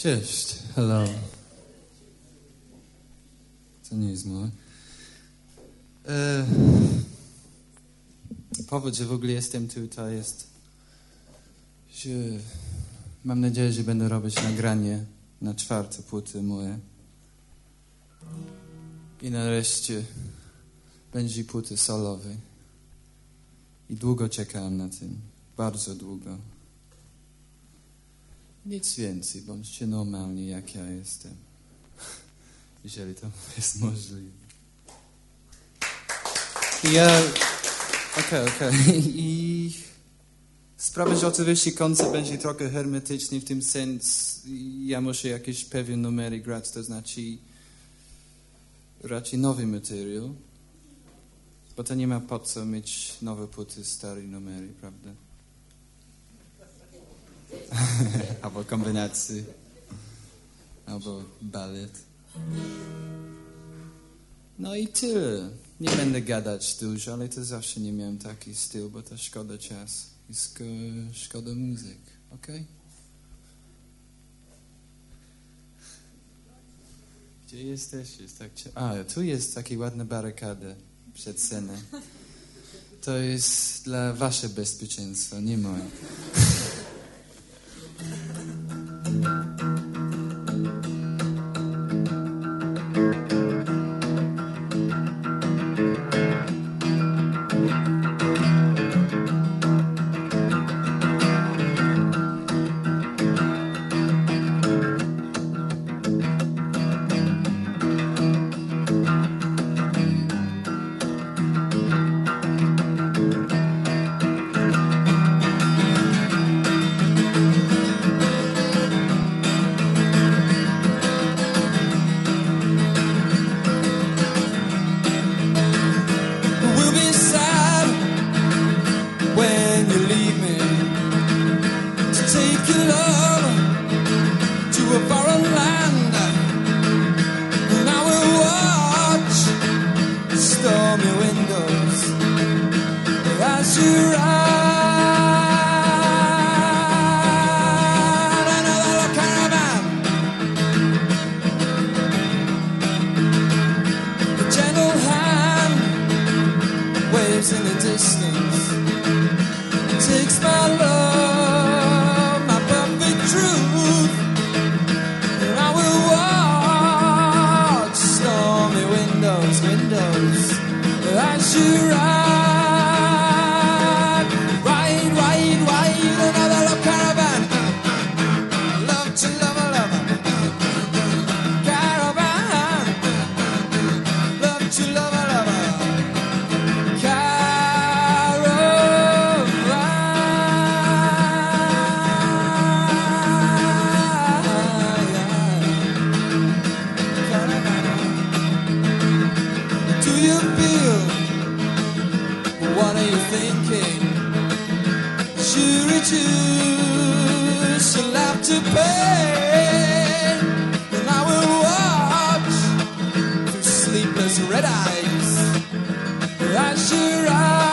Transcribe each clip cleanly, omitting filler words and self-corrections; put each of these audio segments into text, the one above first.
Cześć, hello. To nie jest moje. Powód, że w ogóle jestem tutaj jest, że mam nadzieję, że będę robić nagranie na 4. płyty moje. I nareszcie będzie płyty solowej. I długo czekałem na tym. Bardzo długo. Nic więcej, bądźcie normalni jak ja jestem. Jeżeli to jest możliwe. Okej. I sprawa, że oczywiście koncert będzie trochę hermetyczny w tym sensie. Ja muszę jakieś pewne numery grać, to znaczy raczej nowy materiał. Bo to nie ma po co mieć nowe płyty, stare numery, prawda? Albo kombinacje. Albo balet. No i tyle. Nie będę gadać dużo, ale to zawsze nie miałem taki styl, bo to szkoda czasu i szkoda muzyk, okej? Gdzie jesteś? Jest tak tu jest taka ładna barykada przed sceną. To jest dla wasze bezpieczeństwa, nie moje. In the distance, takes my love, my perfect truth, and I will watch stormy windows as you ride another love caravan. Love to love a lover, caravan. Love to love a lover. What are you thinking? Should reduce, you'll have to pay. And I will watch through sleepless red eyes as you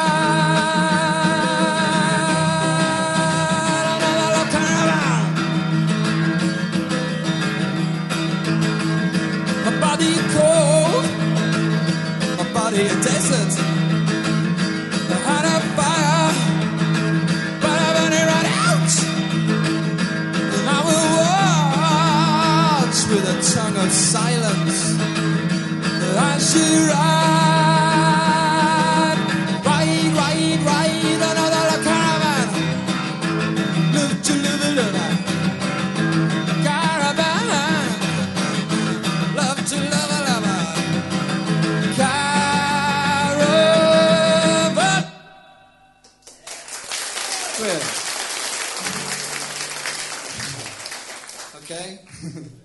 ride another love caravan. My body cold, my body a desert. With a tongue of silence as you ride another caravan. Love to love a lover, caravan. Love to love a lover, caravan. Well, okay.